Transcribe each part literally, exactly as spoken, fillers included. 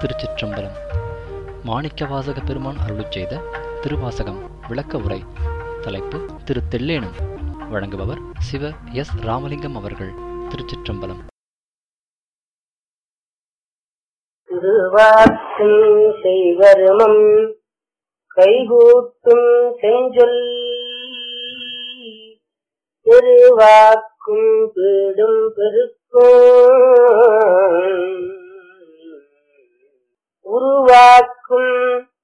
திருச்சிற்றம்பலம். மாணிக்கவாசக பெருமான் அருளிச் செய்த திருவாசகம் விளக்க உரை. தலைப்பு திரு தெல்லேனும். வழங்குபவர் சிவ எஸ் ராமலிங்கம் அவர்கள். திருச்சிற்றம்பலம். திருவாக்கும் செய்வருமம் கைகூட்டும் செஞ்சொல் திருவாக்கும் பீடும் பெருக்கும் உருவாக்கும்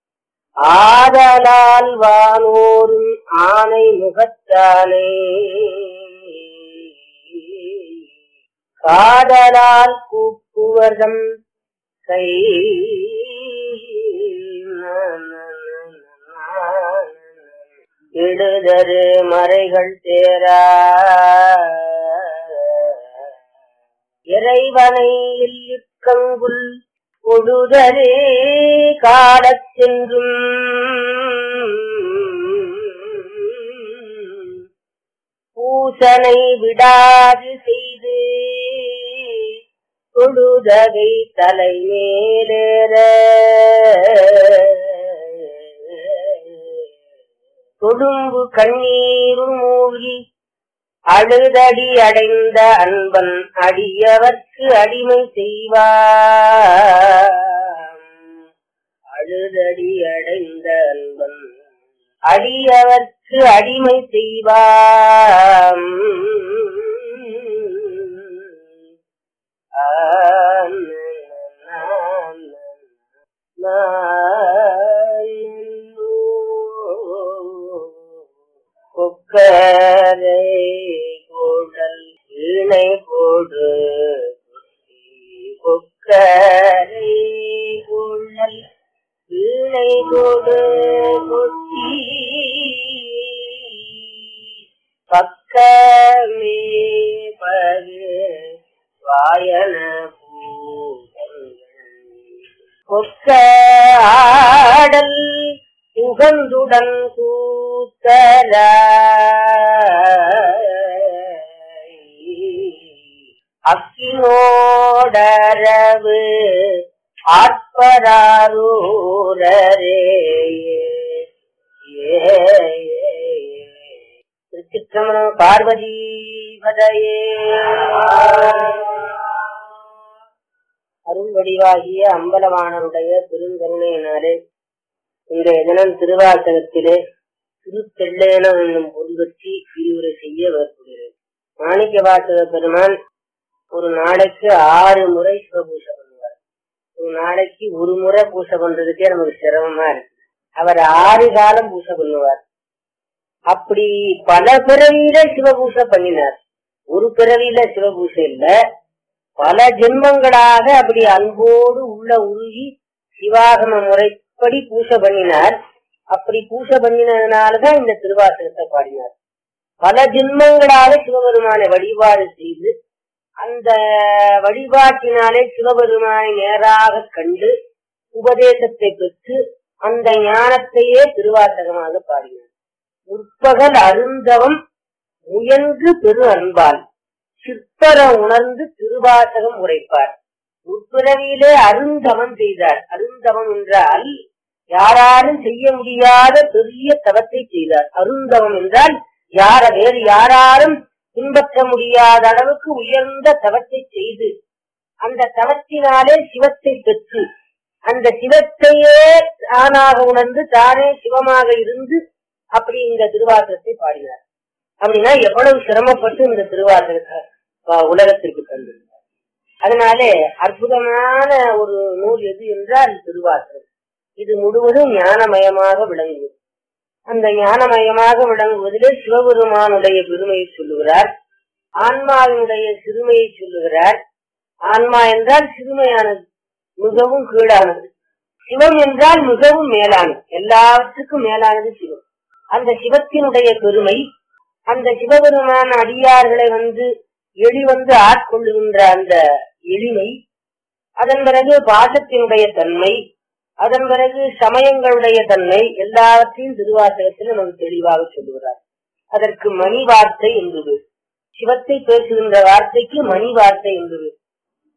ஆதலால் வானோரும் ஆனை முகத்தானே காதலால் கூப்புவதம் கை இடுதரு மறைகள் தேரா இறைவனை இல்லிக்கங்குல் ஒழுதரே காலச்சென்றும் பூசனை விடாது செய்து தொழுதகை தலை மேலேற தொடும்பு கண்ணீரும் மூழ்கி அழுதடி அடைந்த அன்பன் அடியவர்க்கு அடிமை செய்வார். அழுதடி அடைந்த அன்பன் அடியவர்க்கு அடிமை செய்வார். கொக்கரை கூடல் இணை கூடு கொக்கரை கூடல் இணை கூடு கொத்தி பக்கமே பகு வாயன கொக்க ஆடல் உகந்துடன் கூத்தர அக்கினோடரவு ஆட்பராரூரரே. திருச்சிற்றம்பலம். பார்வதி பதையே. அருள் வடிவாகிய அம்பலவாணருடைய பெருங்கருணையினாலே இன்றைய தினம் திருவாசகத்திலே திருத்தெல்லேனம் என்னும் பொருள் பற்றி விரிவுரை செய்ய வரப்படுகிறது. மாணிக்க வாசக பெருமான் ஒரு நாளைக்கு ஆறு முறை சிவபூசை பண்ணுவார். ஒரு நாளைக்கு ஒரு முறை பூசை பண்றதுக்கே நமக்கு சிரமமா இருக்கு. அவர் ஆறு காலம் பூசை பண்ணுவார். அப்படி பல பிறவியில சிவபூசை பண்ணினார். ஒரு பிறவியில சிவபூசை இல்ல, பல ஜென்மங்களாக அப்படி அன்போடு உள்ள உருகி சிவாகம முறைப்படி பூசை பண்ணினார். அப்படி பூசை பண்ணினதுனாலதான் இந்த திருவாசகத்தை பாடினார். பல ஜென்மங்களாக சிவபெருமானை வழிபாடு செய்து அந்த வழிபாட்டினாலே சிவபெருமானை நேராக கண்டு உபதேசத்தை பெற்று அந்த ஞானத்தையே திருவாசகமாக பாடினார். முற்பகல் அருந்தவம் முயன்று பெரு அன்பால் சிற்பர உணர்ந்து திருவாசகம் உரைப்பார். முற்பிறவியிலே அருந்தவம் செய்தார். அருந்தவம் என்றால் யாராலும் செய்ய முடியாத பெரிய தவத்தை செய்தார். அருந்தவம் என்றால் யார வேறு யாராலும் பின்பற்ற முடியாத அளவுக்கு உயர்ந்த தவத்தை செய்து அந்த தவத்தினாலே சிவத்தை பெற்று அந்த சிவத்தையே தானாக உணர்ந்து தானே சிவமாக இருந்து அப்படி இந்த திருவாசகத்தை பாடினார். அப்படின்னா எவ்வளவு சிரமப்பட்டு இந்த திருவாசகத்தை உலகத்திற்கு தந்திருந்தார். அதனாலே அற்புதமான ஒரு நூல் எது என்றால் திருவாசகம். இது முழுவதும் ஞானமயமாக விளங்குவது. அந்த ஞானமயமாக விளங்குவதிலே சிவபெருமானுடைய பெருமையை சொல்லுகிறார், ஆன்மாவினுடைய சிறுமையை சொல்லுகிறார். ஆன்மா என்றால் சிறுமையானது, மிகவும் கீழானது. சிவம் என்றால் மிகவும் மேலானது, எல்லாவற்றுக்கும் மேலானது சிவம். அந்த சிவத்தினுடைய பெருமை, அந்த சிவபெருமான அடியார்களை வந்து எளிவந்து ஆட்கொள்ளுகின்ற அந்த எளிமை, அதன் பிறகு பாசத்தினுடைய தன்மை, அதன் பிறகு சமயங்களுடைய தன்மை எல்லாவற்றையும் திருவாசகத்தில் நமக்கு தெளிவாக சொல்லுகிறார். அதற்கு மணி வார்த்தை என்பது சிவத்தை பேசுகின்ற வார்த்தைக்கு மணி வார்த்தை என்பது.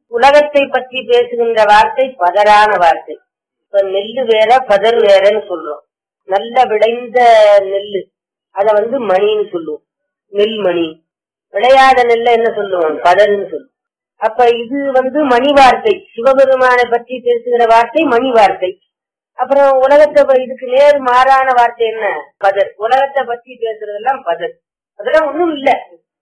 உலகத்தை பற்றி பேசுகின்ற வார்த்தை பதறான வார்த்தை. இப்ப நெல்லு வேற பதர் வேறன்னு சொல்றோம். நல்ல விளைந்த நெல்லு அத வந்து மணின்னு சொல்லுவோம், நெல்மணி. விளையாத நெல்ல என்ன சொல்லுவோம், பதர்ன்னு சொல்லுவோம். அப்ப இது வந்து மணி வார்த்தை. சிவபெருமானை பற்றி பேசுகிற வார்த்தை மணி வார்த்தை. அப்புறம் உலகத்தை இதுக்கு நேர் மாறான வார்த்தை என்ன, பதர். உலகத்தை பற்றி பேசுறதெல்லாம் பதர். அதெல்லாம் ஒண்ணும் இல்ல.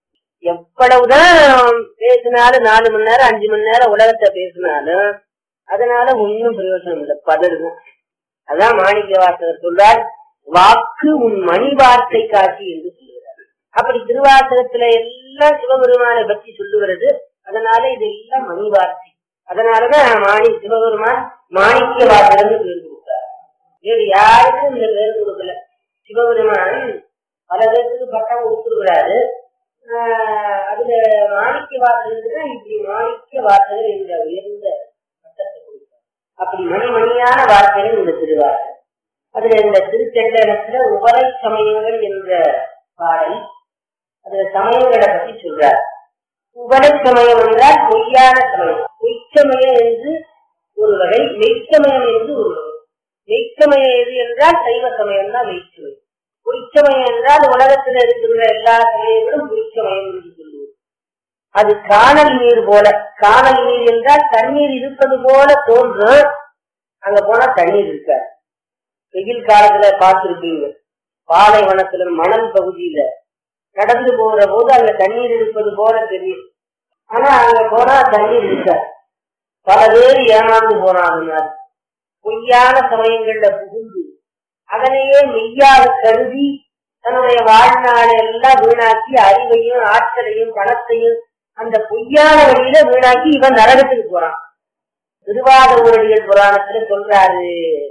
எவ்வளவுதான் பேசினாலும் நாலு மணி நேரம் அஞ்சு மணி நேரம் உலகத்தை பேசினாலும் அதனால ஒன்னும் பிரயோஜனம் இல்லை, பதறுதான். அதான் மாணிக்க வாசகர் சொல்றார், வாக்கு உன் மணி வார்த்தை காட்சி என்று சொல்லுகிறார். அப்படி திருவாசகத்துல எல்லாம் சிவபெருமானை பற்றி சொல்லுகிறது. அதனால இதெல்லாம் மணி வார்த்தை. அதனாலதான் மாணி சிவபெருமான் மாணிக்க வாசகர்னு பேர் கொடுத்தார். வேறு யாருக்கும் இந்த பேர் கொடுக்கல. சிவபெருமான் பல பேருக்கு பட்டம் கொடுத்துருக்கிறாரு. ஆஹ் அதுல மாணிக்க வாசகர் இப்படி மாணிக்க வாசகர் என்ற உயர்ந்த பட்டத்தை கொடுத்தார். அப்படி மணிமணியான வார்த்தைகள் இந்த திருவாசகர். அதுல இந்த திருத்தெண்டத்துல உபரை சமயங்கள் என்ற பாடல், அதுல சமயங்களை பற்றி சொல்றார். உபரை சமயம் என்றால் பொய்யான சமயம். பொய்ச்சமயம் என்று ஒரு வகை, மெய்ச்சமயம் என்று ஒரு வகை. மெய்ச்சமயம் எது என்றால் சைவ சமயம் தான் மெய்ச்சமயம். பொய்ச்சமயம் என்றால் உலகத்தில் இருக்கிற எல்லா சமயங்களும் பொய்ச்சமயம் என்று சொல்லுவோம். அது காணல் நீர் போல. காணல் நீர் என்றால் தண்ணீர் இருப்பது போல தோன்றும், அங்க போனா தண்ணீர் இருக்காது. வெயில் காலத்துல பார்த்திருப்பீங்க, பாலைவனத்துல மணல் பகுதியில நடந்து போகிற போது அங்க தண்ணீர் இருப்பது போல தெரியும். ஆனா அங்க போனா தண்ணீர் இருக்காது. பல பேர் ஏமாந்து போனாங்க. பொய்யான சமயங்கள்ல புகுந்து அதனையே மெய்யாக கருதி தன்னுடைய வாழ்நாளை எல்லாம் வீணாக்கி அறிவையும் ஆற்றலையும் பணத்தையும் அந்த பொய்யான வழியில வீணாக்கி இவன் நரகத்துக்கு போறான். திருவாத ஊரடிகள் புராணத்துல சொல்றாரு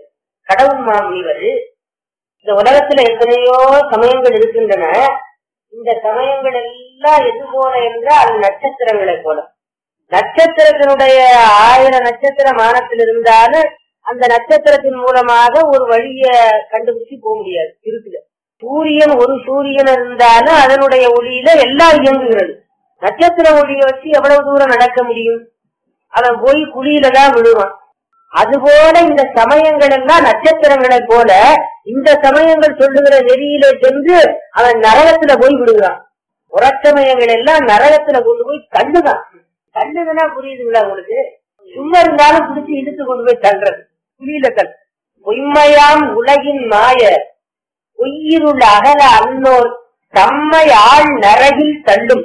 கடவுள் மாமுனிவர், இந்த உலகத்துல எத்தனையோ சமயங்கள் இருக்கின்றன. இந்த சமயங்கள் எல்லாம் எது போல என்றால் அது நட்சத்திரங்களை போல. நட்சத்திரத்தினுடைய ஆயிரம் நட்சத்திர மானத்தில் இருந்தாலும் அந்த நட்சத்திரத்தின் மூலமாக ஒரு வழிய கண்டுபிடிச்சு போக முடியாது. இருக்குல்ல, சூரியன் ஒரு சூரியன் இருந்தாலும் அதனுடைய ஒளியில எல்லாம் இயங்குகிறது. நட்சத்திர ஒளியை வச்சு எவ்வளவு தூரம் நடக்க முடியும்? அவன் போய் குழியில தான் விழுவான். அதுபோல இந்த சமயங்கள் எல்லாம் நட்சத்திரங்களை போல இந்த சமயங்கள் சொல்லுகிற நெறியிலே சென்று அவன் நரகத்துல போய் விடுகிறான். புறச்சமயங்கள் எல்லாம் நரகத்துல கொண்டு போய் தள்ளுதான். தள்ளுதுன்னா புரியுதுங்களா உங்களுக்கு? சும்மா இருந்தாலும் பிடிச்சி இழுத்து கொண்டு போய் தள்ளுறது, புரியல தள். பொய்மையாம் உலகின் மாய பொய்யிருள் அகல அன்னோர் தம்மை ஆள் நரகில் தள்ளும்.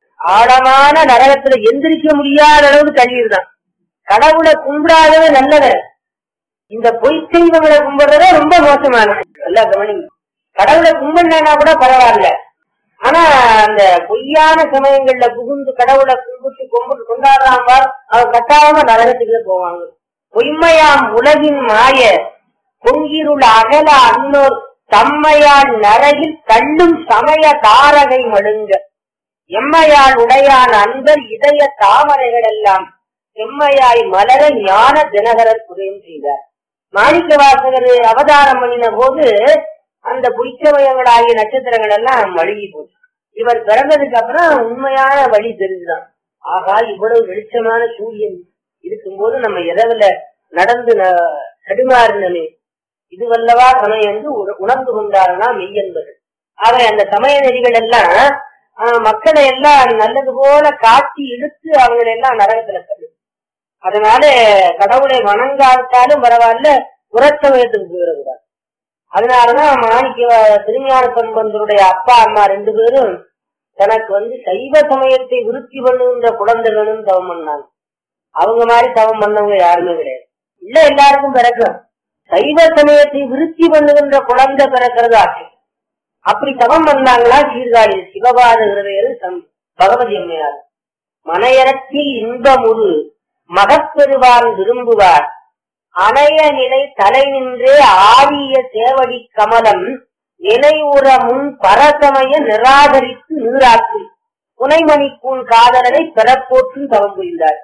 ஆழமான நரகத்துல எந்திரிக்க முடியாத அளவுக்கு தள்ளிடுதான். கடவுளை கும்பிடாதவே நல்லத, இந்த பொய் தெய்வங்களை கும்பிடுறதே ரொம்ப மோசமானது. நல்லா கவனிங்க. கடவுளை கும்பிடனா கூட பரவாயில்ல, ஆனா அந்த பொய்யான சமயங்கள்ல புகுந்து கடவுளை கும்பிட்டு கும்பிட்டு கொண்டாடுறான் பார், அவன் கட்டாயமா நரகத்துக்கு போவாங்க. பொய்மையாம் உலகின் மாய பொங்கிருள் அகல அன்னோர் தம்மையால் நரகில் தள்ளும் சமய தாரகை மழுங்க எம்மையால் உடையான் அன்பர் இதய தாமரைகள் எல்லாம் செம்மையாய் மலர ஞான தினகரர் புரியும் செய்தார். மாணிக்க வாசகர் அவதாரம் பண்ணின போது அந்த பொய்ச்சமயங்களாகிய நட்சத்திரங்கள் எல்லாம் மழுகி போச்சு. இவர் பிறந்ததுக்கு அப்புறம் உண்மையான வழி தெரிஞ்சுதான். ஆகா, இவ்வளவு வெளிச்சமான சூரியன் இருக்கும்போது நம்ம இரவுல நடந்து தடுமாறினமே, இதுவல்லவா சமயம் என்று உணர்ந்து கொண்டாருன்னா மெய் என்பது. ஆக அந்த சமய நெறிகள் எல்லாம் மக்களை எல்லாம் நல்லது போல காட்டி இழுத்து அவங்களை எல்லாம் நரகத்துல தள்ளு. அதனால கடவுளை வணங்காவிட்டாலும் பரவாயில்ல, புறச்சமயத்துக்கு போயிடக்கூடாது. அதனாலதான் மாணிக்க திருஞான சம்பந்தருடைய அப்பா அம்மா ரெண்டு பேரும் தனக்கு வந்து சைவ சமயத்தை விருத்தி பண்ணுகின்ற குழந்தைகளும் தவம் பண்ணாங்க. அவங்க மாதிரி தவம் பண்ணவங்க யாருமே கிடையாது. இல்ல, எல்லாருக்கும் பிறக்கும். சைவ சமயத்தை விருத்தி பண்ணுகின்ற குழந்தை பிறக்கிறது ஆச்சு. அப்படி தவம் பண்ணாங்களா சீர்காழி சிவபாத ஹிருதயர் பகவதி அம்மையார். மனையரத்தில் இன்பமுறு மகப்பெருவான் விரும்புவார் அணைய நிலை தலை நின்றே ஆடிய சேவடி கமலம் நினைவுற முன் பரசமய நிராகரித்து நீராக்கு புனைமணிக்கூன் காதலனை பெறப்போற்றும் தவம் புரிந்தார்.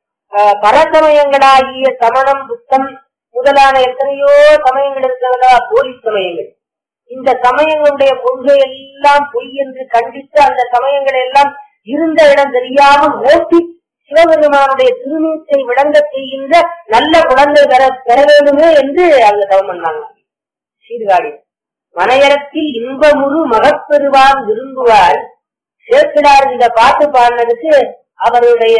பரசமயங்களாகிய சமணம் புத்தம் முதலான எத்தனையோ சமயங்கள் இருக்கிறதா போலி சமயங்கள். இந்த சமயங்களுடைய கொள்கை எல்லாம் பொய் என்று கண்டித்து அந்த சமயங்கள் எல்லாம் இருந்த இடம் தெரியாமல் ஓட்டி சிவபெருமானுடைய திருநீற்றை விளங்க செய்கின்ற நல்ல குழந்தை பெற பெற வேண்டுமே என்று அங்க தவம் பண்ணாங்க. சீர்காழி மனையரத்தில் இன்பமுறு மகப்பெருவான் விரும்புவார். சேர்க்கிறார் இந்த பாட்டு பாடினதுக்கு அவருடைய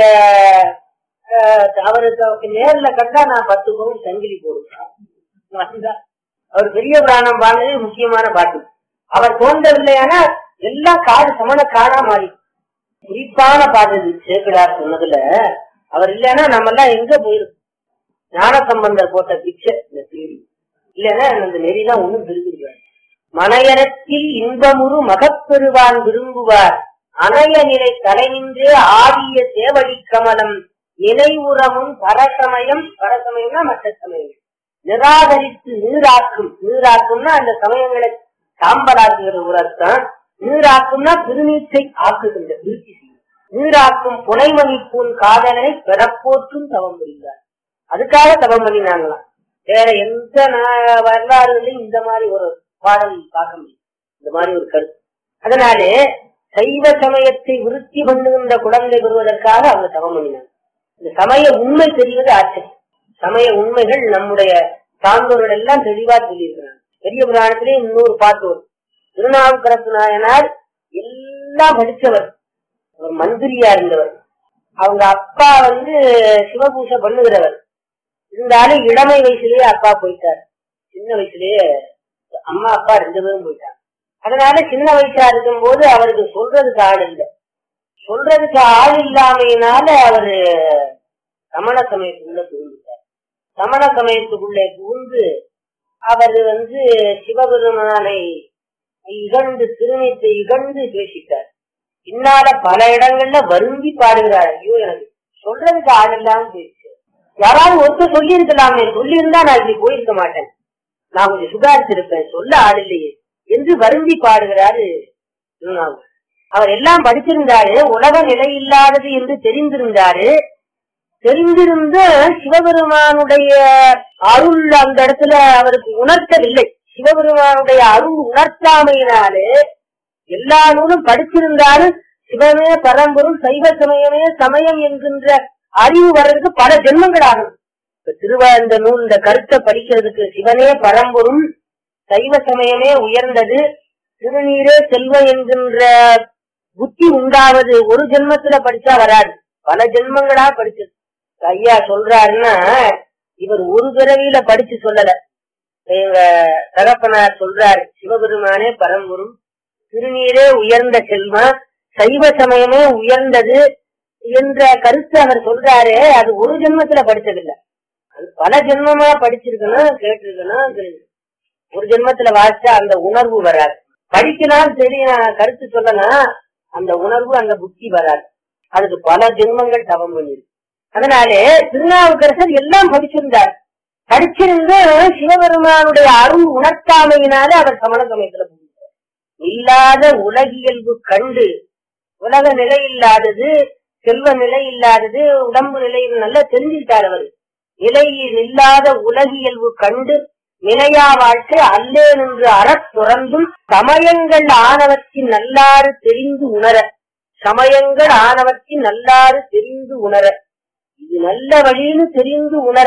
அவருக்கு நேர்ல கண்டா நான் பத்து பவுன் சங்கிலி போடுவேன். அவர் பெரிய புராணம் பாடினது முக்கியமான பாட்டு. அவர் தோன்றவில்லையானா எல்லாம் காடு சமண காடா மாறி குறிப்பான பாட்டு சேர்க்கிறார் சொன்னதுல. அவர் இல்லைன்னா நம்ம எல்லாம் எங்க போயிருக்கோம். ஞான சம்பந்தர் போட்ட பிச்சை இந்த தேடி இல்லைன்னா அந்த நெறிதான் ஒண்ணும் தெரிஞ்சிருக்காரு. மனையரத்தில் இன்பமுறு மகப்பெருவான் விரும்புவார். அணைய நிலை தலை நின்றே ஆடிய சேவடி கமலம் நினைவுறமும் பரசமயம். பரசமயம்னா மற்ற சமயம் நிராகரித்து நீராக்கும். நீராக்கும்னா அந்த சமயங்களை சாம்பலாக்குகிற உரத்தான். நீராக்கும்னா திருநீற்றை ஆக்குகின்ற திருச்சி. நீராக்கும் புனைமணிப்பூன் காதலனை பெறப்போற்றும் தவம் புரிந்தார். அதுக்காக தவம் பண்ணினாங்களாம். வேற எந்த வரலாறுகளையும் இந்த மாதிரி ஒரு பாடல் பார்க்க முடியும், இந்த மாதிரி ஒரு கருத்து. அதனாலே சைவ சமயத்தை விருத்தி பண்ணுகின்ற குழந்தை பெறுவதற்காக அவங்க தவம் பண்ணினாங்க. இந்த சமய உண்மை தெரிவது ஆச்சரியம். சமய உண்மைகள் நம்முடைய சான்றோர்கள் எல்லாம் தெளிவா சொல்லியிருக்கிறாங்க. பெரிய புராணத்திலே இன்னொரு பாட்டு வரும். திருநாவுக்கரசு நாயனார் எல்லாம் படிச்சவர், ஒரு மந்திரியா இருந்தவர். அவங்க அப்பா வந்து சிவபூசை பண்ணுகிறவர். இருந்தாலும் இளமை வயசுலயே அப்பா போயிட்டார். சின்ன வயசுலயே அம்மா அப்பா ரெண்டு பேரும் போயிட்டாங்க. அதனால சின்ன வயசா இருக்கும் போது அவருக்கு சொல்றதுக்கு ஆள் இல்லை. சொல்றதுக்கு ஆள் இல்லாமையினால அவரு சமண சமயத்துக்குள்ள புகுந்துட்டார். சமண சமயத்துக்குள்ளே புகுந்து அவர் வந்து சிவபெருமானை இகழ்ந்து திருநீற்றை இகழ்ந்து பேசிட்டார். பின்னால பல இடங்கள்ல வருந்தி பாடுகிறார். ஐயோ எனக்கு சொல்றதுக்கு ஆள் இல்லாம போயிடுச்சு. யாராவது ஒருத்தர் சொல்லி இருக்கலாமே, சொல்லி இருந்தா நான் இப்படி போயிருக்க மாட்டேன், நான் கொஞ்சம் சுதாரிச்சிருப்பேன், சொல்ல ஆள் இல்லையே என்று வருந்தி பாடுகிறாரு. அவர் எல்லாம் படிச்சிருந்தாரு, உலக நிலை இல்லாதது என்று தெரிந்திருந்தாரு. தெரிந்திருந்த சிவபெருமானுடைய அருள் அந்த இடத்துல அவருக்கு உணர்த்தவில்லை. சிவபெருமானுடைய அருள் உணர்த்தாமையினாலே எல்லா நூலும் படிச்சிருந்தாலும் சிவமே பரம்பொருள் சைவ சமயமே சமயம் என்கின்ற அறிவு வர்றதுக்கு பல ஜென்மங்கள் ஆகும். இப்ப திருவா இந்த நூல் இந்த கருத்தை படிக்கிறதுக்கு சிவனே பரம்பொருள் சைவ சமயமே உயர்ந்தது திருநீரே செல்வம் என்கின்ற புத்தி உண்டாவது ஒரு ஜென்மத்துல படிச்சா வராது, பல ஜென்மங்களா படிச்சது. ஐயா சொல்றாருன்னா இவர் ஒரு பிறவியில படிச்சு சொல்லல. எங்க தகப்பனார் சொல்றாரு, சிவபெருமானே பரம்பொருள் திருநீரே உயர்ந்த செல்வம் சைவ சமயமே உயர்ந்தது என்ற கருத்து அவர் சொல்றாரு. அது ஒரு ஜென்மத்துல படிச்சதில்லை, அது பல ஜென்மமா படிச்சிருக்கணும், கேட்டிருக்கணும். ஒரு ஜென்மத்துல வாசிச்சா அந்த உணர்வு வராது. படிக்கலாம் சரி, நான் கருத்து சொல்லலாம், அந்த உணர்வு அந்த புத்தி வராது. அதுக்கு பல ஜென்மங்கள் தவம் பண்ணிருக்கு. அதனாலே திருநாவுக்கரசர் எல்லாம் படிச்சிருந்தார். படிச்சிருந்து சிவபெருமானுடைய அருள் உணர்த்தாமையினால அவர் சமண சமயத்துல போகிறார். இல்லாத உலகியல்பு கண்டு, உலக நிலை இல்லாதது, செல்வ நிலை இல்லாதது, உடம்பு நிலை நல்லா தெரிஞ்சுக்கிட்டார். அவர் நிலையில் இல்லாத உலகியல்பு கண்டு நிலையா வாழ்க்கை அல்லேன் என்று அறத் துறந்தும் சமயங்கள் ஆனவற்றின் நல்லாறு தெரிந்து உணர, சமயங்கள் ஆனவற்றின் நல்லாறு தெரிந்து உணர, இது நல்ல வழின்னு தெரிந்து உணர,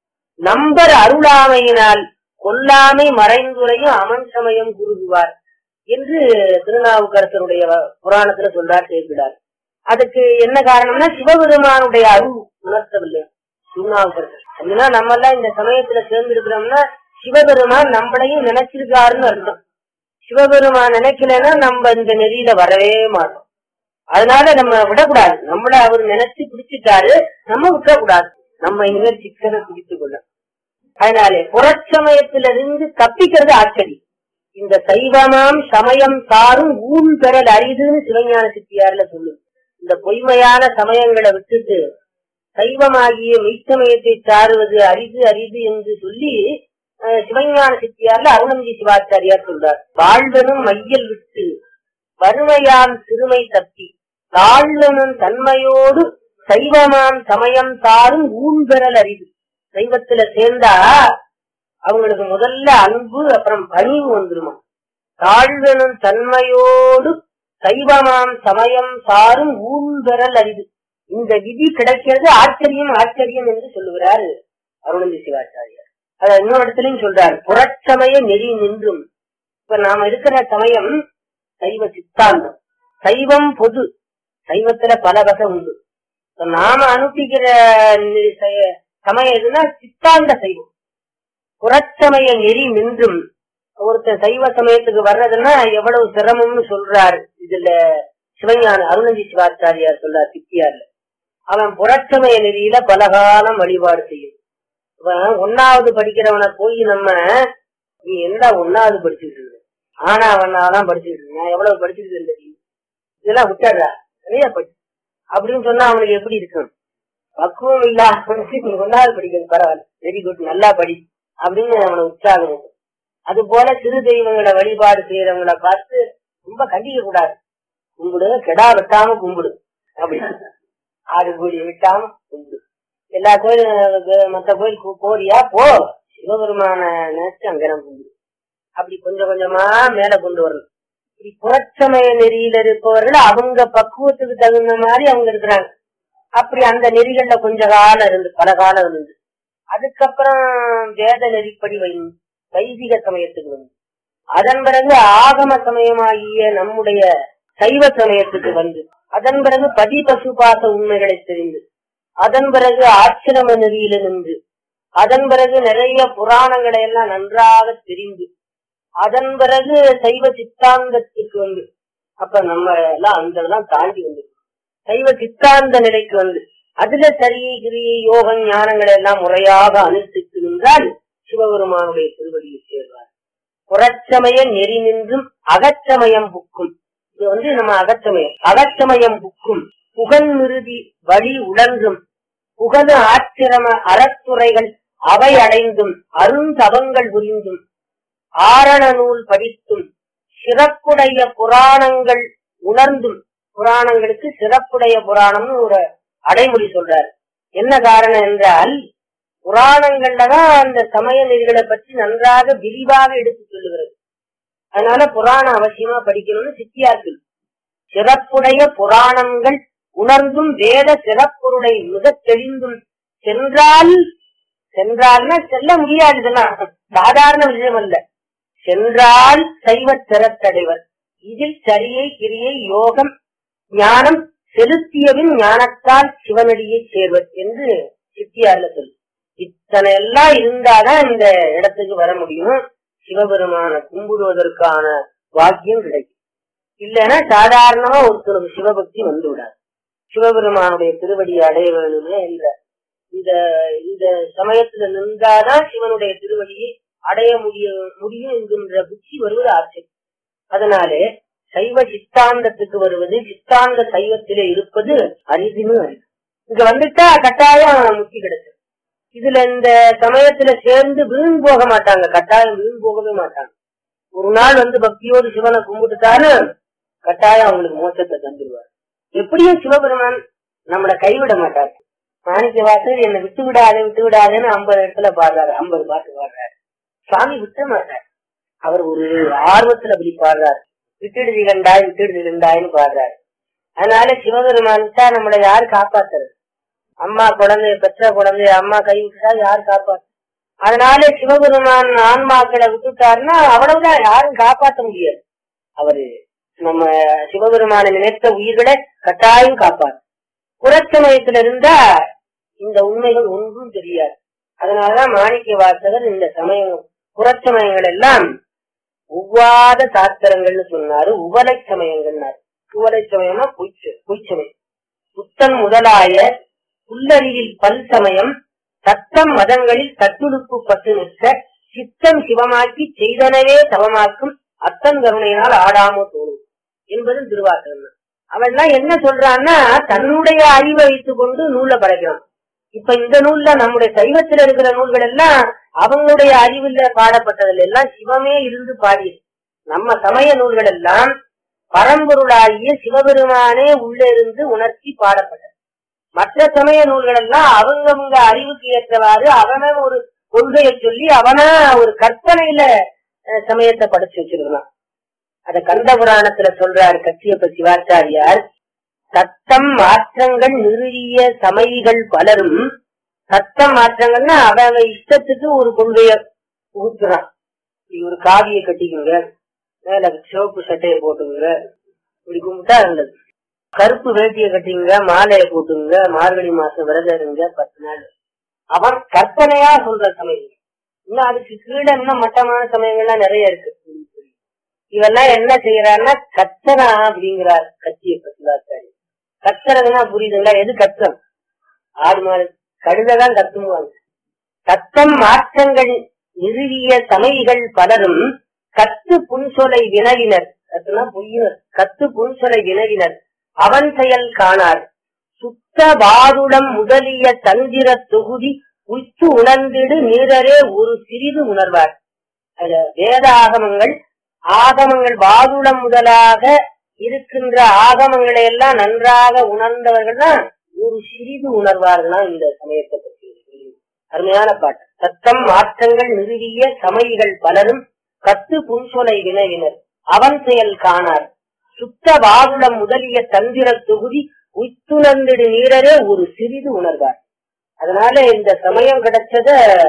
நம்பர் அருளாமையினால் கொல்லாமை மறைந்துரையும் அமன் சமயம் குருகுவார் என்று திருநாவுக்கரசருடைய புராணத்துல சொல்றார், சேர்க்கிறார். அதுக்கு என்ன காரணம்னா சிவபெருமானுடைய அருள் உணர்த்தவில்லை திருநாவுக்கரசர். அப்படின்னா நம்ம எல்லாம் இந்த சமயத்துல சேர்ந்து இருக்கிறோம்னா சிவபெருமான் நம்மளையும் நினைச்சிருக்காருன்னு அர்த்தம். சிவபெருமான் நினைக்கலன்னா நம்ம இந்த நெறியில வரவே மாட்டோம். அதனால நம்ம விடக்கூடாது. நம்மள அவர் நினைச்சு பிடிச்சிட்டாரு, நம்ம விட்டக்கூடாது. நம்ம இனிமேல் சிக்கனை பிடித்து கொள்ள. அதனாலே புறச்சமயத்திலிருந்து தப்பிக்கிறது ஆச்சரியம். இந்த சைவமாம் சமயம் சாரும் ஊன் பெறல் அரிதுன்னு சிவஞான சித்தியார்ல சொல்லு. இந்த பொய்மையான சமயங்களை விட்டுட்டு சைவமாகிய மெய்ச்சமயத்தை சாருவது அரிது அரிது என்று சொல்லி சிவஞான சித்தியார்ல அருணந்தி சிவாச்சாரியார் சொல்றார். வாழ்வனும் மையல் விட்டு வறுமையான் சிறுமை தப்பி தாழ்வனும் தன்மையோடு சைவமான் சமயம் சாரும் ஊன் பெறல் அரிது. சைவத்துல சேர்ந்தா அவங்களுக்கு முதல்ல அன்பு, அப்புறம் பணிவு வந்துருமா. தாழ்வனும் தன்மையோடு சைவமாம் சமயம் சாரும் ஊன் பெறல் அரிது. இந்த விதி கிடைக்கிறது ஆச்சரியம் ஆச்சரியம் என்று சொல்லுகிறார் அருணந்தி சிவாச்சாரியார். அத இன்னொரு இடத்துலயும் சொல்றார், புறச்சமய நெறி நின்றும். இப்ப நாம இருக்கிற சமயம் சைவ சித்தாந்தம். சைவம் பொது, சைவத்துல பல வகை உண்டு. நாம அனுப்பிக்கிற சமயம் எதுனா சித்தாந்த சைவம். புறச்சமய நெறி நின்றும் ஒருத்தர் சைவ சமயத்துக்கு வர்றதுன்னா எவ்வளவு சிரமம்னு சொல்றாரு. இதுல சிவஞான அருணந்தி சிவாச்சாரியார் சொல்றார் சித்தியார்ல. அவன் புறச்சமய நெறியில பலகாலம் வழிபாடு செய்யும். ஒன்னாவது படிக்கிறவனை போய் நம்ம நீ என்ன ஒன்னாவது படிச்சுட்டு இருக்க, ஆனா அவனாதான் படிச்சுட்டு இருக்க, எவ்வளவு படிச்சுட்டு இருந்த இதெல்லாம் விட்டாடுறா நிறைய படி அப்படின்னு சொன்னா அவனுக்கு எப்படி இருக்கும்? பக்குவம் இல்லாத ஒன்னாவது படிக்கிறது பரவாயில்ல, வெரி குட், நல்லா படி அப்படின்னு அவனை உற்சாகம். அது போல சிறு தெய்வங்களை வழிபாடு செய்யறவங்களை பார்த்து ரொம்ப கண்டிக்க கூடாது. கும்பிடு, கெடா வெட்டாம கும்பிடு, அப்படி ஆடு கூடி விட்டாம கும்பிடு. எல்லா கோயிலும் மத்த கோயில் போறியா போ, சிவபெருமான நினைச்சு அங்கனம் கும்பிடு. அப்படி கொஞ்சம் கொஞ்சமா மேல கொண்டு வரணும். இப்படி புறச்சமய நெறியில இருப்பவர்கள் அவங்க பக்குவத்துக்கு தகுந்த மாதிரி அவங்க இருக்கிறாங்க. அப்படி அந்த நெறிகள்ல கொஞ்ச காலம் இருந்து பல காலம் இருந்து அதுக்கப்புறம் வேத நெறிப்படி வை வைதிக சமயத்துக்கு வந்து அதன் பிறகு ஆகம சமயமாகிய நம்முடைய சைவ சமயத்துக்கு வந்து அதன் பிறகு பதி பசுபாச உண்மைகளை தெரிந்து அதன் பிறகு ஆசிரம நெறியில நின்று அதன் பிறகு நிறைய புராணங்களை எல்லாம் நன்றாக தெரிந்து அதன் பிறகு சைவ சித்தாந்தத்துக்கு வந்து அப்ப நம்ம எல்லாம் அந்த எல்லாம் தாண்டி வந்து சைவ சித்தாந்த நிலைக்கு வந்து அதுல சரியை கிரியை யோகம் ஞானங்களை எல்லாம் முறையாக அனுஷ்டித்து நின்றால் சிவபெருமானுடைய திருவடியை சேர்வார். புறச்சமய நெறி நின்றும் அகச்சமயம் புக்கும். இது வந்து நம்ம அகச்சமயம் அகச்சமயம் புக்கும் புகழ் மிருதி வழி உணர்ந்தும் புகழ் ஆச்சிரம அறத்துறைகள் அவை அடைந்தும் அருந்தவங்கள் புரிந்தும் ஆரண நூல் படித்தும் சிறப்புடைய புராணங்கள் உணர்ந்தும். புராணங்களுக்கு சிறப்புடைய புராணம்னு ஒரு அடைமொழி சொல்றாரு. என்ன காரணம் என்றால் புராணங்கள்லதான் அந்த சமய நெறிகளை பற்றி நன்றாக விரிவாக எடுத்து சொல்லுகிறது. அதனால புராணம் அவசியமா படிக்கணும்னு சித்தியார்கள். சிறப்புடைய புராணங்கள் உணர்ந்தும் வேத சிறப்புடைய மிக தெளிந்தும் சென்றால் சென்றால்னா செல்ல முடியாதுன்னா சாதாரண விஷயம் அல்ல. சென்றால் சைவ திறத்தடைவர். இதில் சரியை கிரியை யோகம் ஞானம் செலுத்தியவின் ஞானத்தால் சிவனடியை சேர்வர் என்று சித்தியார்ல சொல்லு. இத்தனை எல்லாம் இருந்தாதான் இந்த இடத்துக்கு வர முடியும். சிவபெருமான கும்பிடுவதற்கான வாக்கியம் கிடைக்கும். இல்லைன்னா சாதாரணமா ஒருத்தருக்கு சிவபக்தி வந்து விடாது. சிவபெருமானுடைய திருவடியை அடைய வேணுமே என்ற இந்த இந்த சமயத்துல நின்றாதான் சிவனுடைய திருவடியை அடைய முடிய முடியும் என்கின்ற புத்தி வருவது ஆச்சரியம். அதனாலே சைவ சித்தாந்தத்துக்கு வருவது சித்தாந்த சைவத்திலே இருப்பது அரிதினு அறிவு. இங்க வந்துட்டா கட்டாயம் முக்தி கிடைச்சது. இதுல இந்த சமயத்துல சேர்ந்து வீண் போக மாட்டாங்க, கட்டாயம் வீண் போகவே மாட்டாங்க. ஒரு நாள் வந்து பக்தியோடு சிவனை கும்பிட்டுட்டாலும் கட்டாயம் அவங்களுக்கு மோட்சத்தை தந்துடுவார். எப்படியும் சிவபெருமான் நம்மளை கைவிட மாட்டார். மாணிக்க வாசகர் என்னை விட்டு விடாத விட்டு விடாதுன்னு ஐம்பது இடத்துல பாடுறாரு, ஐம்பது பாட்டு பாடுறாரு. சுவாமி விட்ட மாட்டார். அவர் ஒரு ஆர்வத்துல அப்படி பாடுறாரு. விட்டுடுதி கண்டாய் விட்டுடுதி கண்டாய்னு பாடுறாரு. அதனால சிவபெருமான் விட்டா நம்மளை யாரு காப்பாத்துறது? அம்மா குழந்தைய பெற்ற குழந்தைய அம்மா கை விட்டுட்டா யாரு காப்பாத்து? அதனால சிவபெருமான் ஆன்மாக்களை விட்டுட்டாருன்னா அவ்வளவுதான், யாரும் காப்பாற்ற முடியாது. அவரு நம்ம சிவபெருமான நினைத்த உயிர்களை கட்டாயம் காப்பாரு. புறச்சமயத்துல இருந்தா இந்த உண்மைகள் ஒன்றும் தெரியாது. அதனாலதான் மாணிக்க வாசகர் இந்த சமயம் புறச்சமயங்கள் எல்லாம் ஒவ்வாத சாஸ்திரங்கள்னு சொன்னாரு. உவலை சமயங்கள்னாரு. உவலை சமயம்னா பொய்ச்ச பொய்ச்சமயம். புத்தன் முதலாய புல்லறிவில் பல் சமயம் சத்தம் மதங்களில் தட்டுடுப்பு பட்டு நிற்க சித்தம் சிவமாக்கி செய்தனவே தவமாக்கும் அத்தன் கருணையினால் ஆடாமோ தோணும் என்பது திருவாசகம். அவெல்லாம் என்ன சொல்றான்னா தன்னுடைய அறிவை வைத்துக் கொண்டு நூல்ல படைக்கிறான். இப்ப இந்த நூல்ல நம்முடைய சைவத்தில் இருக்கிற நூல்கள் எல்லாம் அவங்களுடைய அறிவுல பாடப்பட்டதுல எல்லாம் சிவமே இருந்து பாடியது. நம்ம சமய நூல்கள் எல்லாம் பரம்பொருளாகிய சிவபெருமானே உள்ளே இருந்து உணர்த்தி பாடப்பட்டது. மற்ற சமய நூல்கள் எல்லாம் அவங்கவுங்க அறிவுக்கு ஏற்றவாறு அவன ஒரு கொள்கையை சொல்லி அவனா ஒரு கற்பனையில சமயத்தை படிச்சு வச்சிருக்கலாம். அத கந்த புராணத்துல சொல்றாரு கச்சியப்ப சிவாச்சாரியார். சத்தம் மாற்றங்கள் நிறுவிய சமயிகள் பலரும். சத்தம் மாற்றங்கள்னா அவன் இஷ்டத்துக்கு ஒரு கொள்கைய ஊத்துறான். ஒரு காவியை கட்டிக்குங்க, மேல சிவப்பு சட்டையை போட்டுங்க, இப்படி கும்பிட்டா இருந்தது. கருப்பு வேட்டியை கட்டிங்க, மாலையை போட்டுங்க, மார்கழி மாசம் விரதம் இருங்க பத்து நாள். அவன் கற்பனையா சொல்ற சமயம். இன்னும் அதுக்கு கீழே இன்னும் மட்டமான சமயங்கள்லாம் நிறைய இருக்கு. இவெல்லாம் என்ன செய்யறான்னா கத்தனா அப்படிங்கிறார் கத்திய பசுலாச்சாரி. கத்துறதுன்னா புரியுதுங்களா? எது கத்தம்? ஆடு மாடு கழுததான் கத்துவாங்க. கத்தம் மாற்றங்கள் நிறுவிய சமயிகள் பலரும் கத்து புன்சொலை வினவினர். கத்துனா பொய்யினர். கத்து புன்சொலை வினவினர் அவன் செயல் காணார். சுத்த வாதுடம் முதலிய தந்திர தொகுதி உய்த்து உணர்ந்திடு நீரரே ஒரு சிறிது உணர்வார். அது வேத ஆகமங்கள் ஆகமங்கள் வாதுடம் முதலாக இருக்கின்ற ஆகமங்களை எல்லாம் நன்றாக உணர்ந்தவர்கள் தான் ஒரு சிறிது உணர்வார்களா இந்த சமயத்தை பற்றி. அருமையான பாட்டு. சத்தம் மாற்றங்கள் நிறுவிய சமயிகள் பலரும் கத்து புன்சொலை வினவினர் அவன் செயல் காணார். சுத்த வாதுடம் முதலிய தந்திர தொகுதி உய்த்துணர்ந்திடு நீரரே ஒரு சிறிது உணர்வார். அதனால இந்த சமயம் கிடைச்சத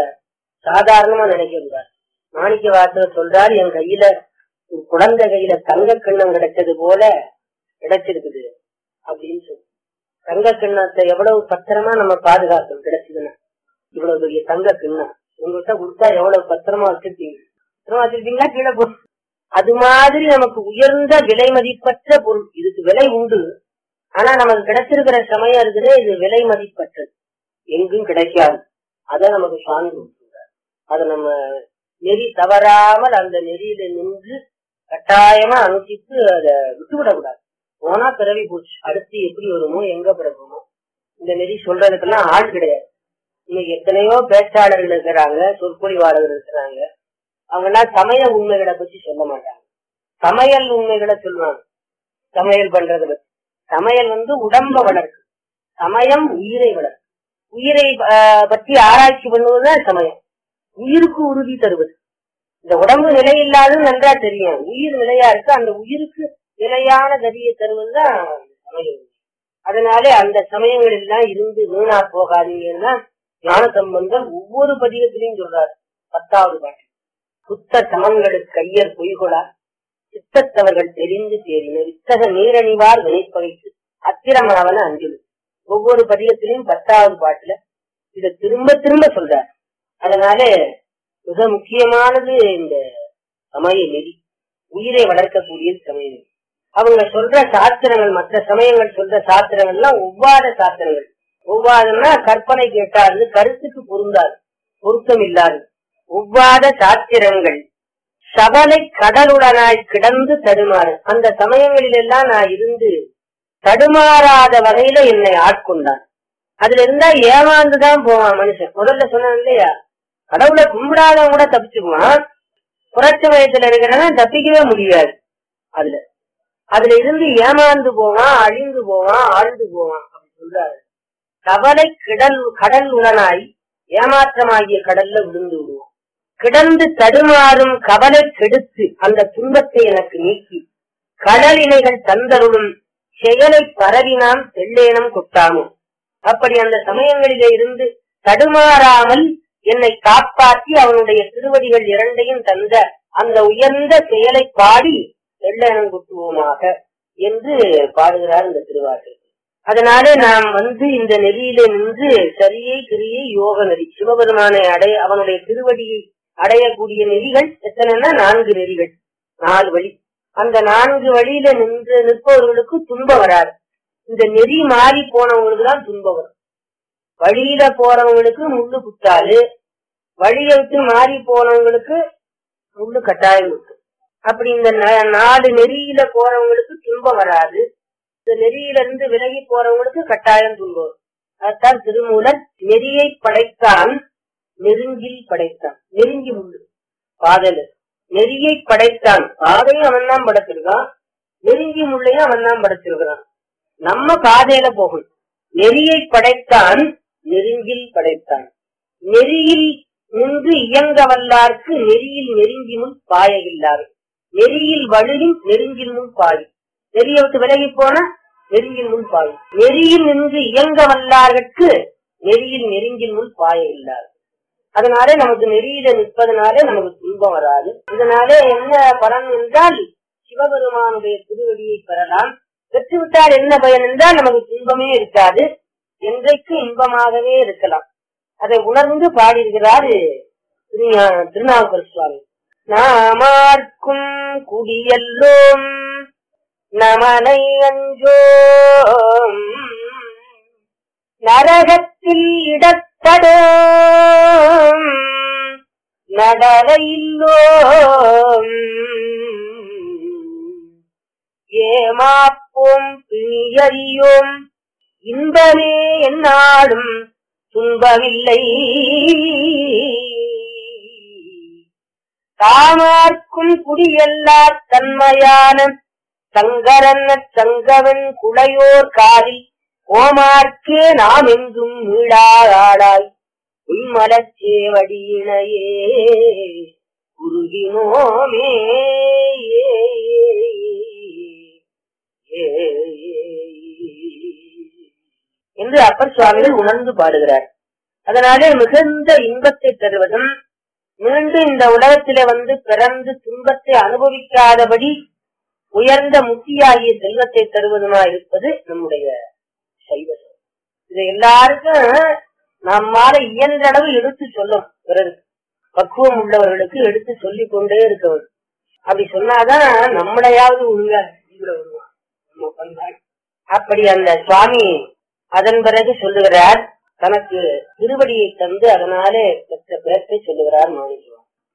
சாதாரணமா நினைக்கிறார். மாணிக்க வாசகர் சொல்றார், என் கையில ஒரு குழந்தை கையில தங்க கிண்ணம் கிடைச்சது போல கிடைச்சிருக்குது அப்படின்னு சொல்லி. தங்க கிண்ணத்தை எவ்வளவு பத்திரமா நம்ம பாதுகாக்கணும். கிடைச்சதுன்னா இவ்வளவு பெரிய தங்க கிண்ணம் உங்ககிட்ட கொடுத்தா எவ்வளவு பத்திரமா வச்சிருக்கீங்க? பத்திரமா வச்சிருக்கீங்களா? கீழே போ. அது மாதிரி நமக்கு உயர்ந்த விலை மதிப்பற்ற பொருள். இதுக்கு விலை உண்டு, ஆனா நமக்கு கிடைச்சிருக்கிற சமயம் இருக்குது, இது விலை மதிப்பற்றது, எங்கும் கிடைக்காது. அத நமக்கு சான்று கொடுக்கிறார். அதை நம்ம நெறி தவறாமல் அந்த நெறியில நின்று கட்டாயமா அனுப்பிட்டு அதை விட்டுவிடக்கூடாது. போனா பிறவி போச்சு, அடுத்து எப்படி வருமோ எங்க பிறகுமோ. இந்த நெறி சொல்றதுக்கெல்லாம் ஆள் கிடையாது. இன்னைக்கு எத்தனையோ பேச்சாளர்கள் இருக்கிறாங்க, சொற்பொழிவாளர்கள் இருக்கிறாங்க. அவங்க எல்லாம் சமய உண்மைகளை பத்தி சொல்ல மாட்டாங்க, சமையல் உண்மைகளை சொல்லுவாங்க. சமையல் பண்றது பத்தி. சமையல் வந்து உடம்ப வளர்க்கு, சமயம் உயிரை வளர்க்கு. உயிரை பற்றி ஆராய்ச்சி பண்ணுவதுதான் சமயம். உயிருக்கு உறுதி தருவது. இந்த உடம்பு நிலை இல்லாத நன்றா தெரியும், உயிர் நிலையா இருக்கு. அந்த உயிருக்கு நிலையான கதியை தருவதுதான் சமயம். அதனாலே அந்த சமயங்கள் எல்லாம் இருந்து வீணா போகாதீங்கன்னா ஞான சம்பந்தர் ஒவ்வொரு பதிகத்திலையும் சொல்றாரு. பத்தாவது பாட்டு. புத்த சமங்களுக்கு கையர் பொய்கொளா சித்தத்தவர்கள் தெரிந்து தேறினர் இத்தக நீரணிவார் வினைப்பகைக்கு அத்திரமாவன அஞ்சலி. ஒவ்வொரு பதிகத்திலையும் பத்தாவது பாட்டுல இத திரும்ப திரும்ப சொல்றார். அதனால மிக முக்கியமானது இந்த சமய நெறி, உயிரை வளர்க்கக்கூடிய சமய நெறி. அவங்க சொல்ற சாஸ்திரங்கள், மற்ற சமயங்கள் சொல்ற சாஸ்திரங்கள் எல்லாம் ஒவ்வாத சாஸ்திரங்கள். ஒவ்வாதுன்னா கற்பனை கேட்டாது, கருத்துக்கு பொருந்தாது, பொருத்தம் இல்லாது. ஒவ்வாத சாஸ்திரங்கள் சபலை கடலுடனாய் கிடந்து தடுமாறு. அந்த சமயங்களில் எல்லாம் நான் இருந்து தடுமாறாத வகையில என்னை ஆட்கொண்டான். அதுல இருந்தா ஏமாந்துதான் போவான் மனுஷன். முதல்ல சொன்னேன் இல்லையா, கடவுளை கும்பிடாதவன் கூட தப்பிச்சுக்குவான், புரட்சி வயசுல இருக்கிறவன் தப்பிக்கவே முடியாது. அதுல அதுல இருந்து ஏமாந்து போவான், அழிந்து போவான், ஆழ்ந்து போவான் அப்படின்னு சொல்றாரு. கவலை கிடல் கடல் உடனாய் ஏமாற்றமாகிய கடல்ல விழுந்து விடுவோம். கிடந்து தடுமாறும் கவலை கெடுத்து அந்த துன்பத்தை எனக்கு நீக்கி கடல் இணைகள் தந்தருளும் செயலை பரவினான் தெள்ளேனம் கொட்டாமோ. அப்படி அந்த சமயங்களிலே இருந்து தடுமாறாமல் என்னை காப்பாற்றி அவனுடைய திருவடிகள் இரண்டையும் தந்த அந்த உயர்ந்த செயலை பாடி தெள்ளேனம் கொட்டுவோமாக என்று பாடுகிறார் இந்த திருவாசகம். அதனால நாம் வந்து இந்த நெறியிலே நின்று சரியை கிரியை யோக நெறி, சிவபெருமானை அடைய அவனுடைய திருவடியை அடையக்கூடிய நெறிகள் எத்தனைன்னா நான்கு நெறிகள், நாலு வழி. அந்த நான்கு வழியில நின்று நிற்பவர்களுக்கு துன்பம் வராது. இந்த நெறி மாறி போனவங்களுக்கு தான் துன்பம் வரும். வழியில போறவங்களுக்கு முள்ளு குத்தாது, வழியை விட்டு மாறி போனவங்களுக்கு முள்ளு கட்டாயம் இருக்கு. அப்படி இந்த நாலு நெறியில போறவங்களுக்கு துன்பம் வராது, இந்த நெறியில இருந்து விலகி போறவங்களுக்கு கட்டாயம் துன்பம். அதுதான் திருமூலர் நெறியை படைத்தான் நெருங்கில் படைத்தான். நெருங்கி முள்ளு பாதல நெறியை படைத்தான், பாதையும் அவன் தான் படைச்சிருக்கான், நெருங்கி முள்ளையும் அவன் தான் படைச்சிருக்கிறான். நம்ம பாதையில போகணும். நெறியை படைத்தான் நெருங்கில் படைத்தான். நெறியில் நின்று இயங்க வல்லார்க்கு நெறியில் நெருங்கி முன் பாய இல்லாரு. நெறியில் வலுவின் நெருங்கில் முன் பாயும். நெறியை விட்டு விலகி போனா நெறியின் முன் பாயும். நெறியில் நின்று இயங்க வல்லார்கட்கு நெறியில் நெருங்கில் முன் பாய இல்லாது. அதனாலே நமக்கு நெறியில நிற்பதனாலே நமக்கு துன்பம் வராது. இதனாலே என்ன பலன் என்றால் சிவபெருமானுடைய திருவடியை பெறலாம். பெற்றுவிட்டால் என்ன பயன் என்றால் நமக்கு துன்பமே இருக்காது, என்றைக்கு இன்பமாகவே இருக்கலாம். அதை உணர்ந்து பாடியிருக்கிறார் திருநாவுக்கரசர் சுவாமி. நாமார்க்கும் குடியல்லோம் நமனை அஞ்சோம் நரகத்தில் இடப்படும் நடலையில்லோம் ஏமாப்போம் பிணியறியோம் இன்பமே என்னாடும் துன்பமில்லை. தாமார்க்கும் குடியல்லா தன்மையான சங்கரன்ன சங்கவன் குளையோர் காலில் ஓமார்க்கு நாம் என்றும் மீளாடாய் உள்மலச்சேவடியினையே குருகினோமே என்று அப்பர் சுவாமிகள் உணர்ந்து பாடுகிறார். அதனாலே மிகுந்த இன்பத்தை தருவதும் மீண்டும் இந்த உலகத்திலே வந்து பிறந்து துன்பத்தை அனுபவிக்காதபடி உயர்ந்த முக்தியாகிய செல்வத்தை தருவதுமாய் இருப்பது நம்முடைய சைவம். இதை எல்லாருக்கும் நம்மால இயன்ற அளவு எடுத்து சொல்லும். பிறகு பக்குவம் உள்ளவர்களுக்கு எடுத்து சொல்லிக் கொண்டே இருக்கவும். அப்படி சொன்னாதான் நம்மளையாவது ஒழுங்கா வருவான் நம்ம பண்பாடு. அப்படி அந்த சுவாமி அதன் பிறகு சொல்லுகிறார், தனக்கு திருவடியை தந்து அதனாலே பெற்ற பேரை சொல்லுகிறார் மாணிக்கம்.